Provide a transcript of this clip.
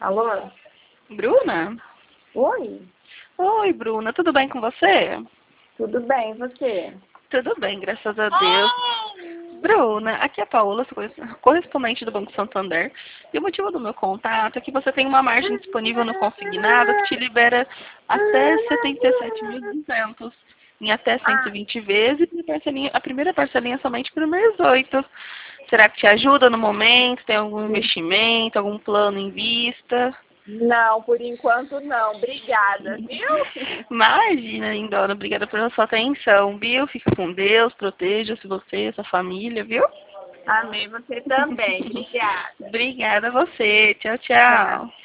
Alô? Bruna? Oi? Oi, Bruna, tudo bem com você? Tudo bem, e você? Tudo bem, graças a Deus. Bruna, aqui é a Paola, sou correspondente do Banco Santander. E o motivo do meu contato é que você tem uma margem disponível no consignado que te libera até 77.200 em até Ah, 120 vezes e a primeira parcelinha somente para o mês 8. Será que te ajuda no momento? Tem algum investimento, algum plano em vista? não, por enquanto não. Obrigada, viu? Imagina, lindona, obrigada pela sua atenção, viu? Fica com Deus, proteja-se você, sua família, viu? Amém, você também. Obrigada. Obrigada a você. Tchau, Tchau. tchau.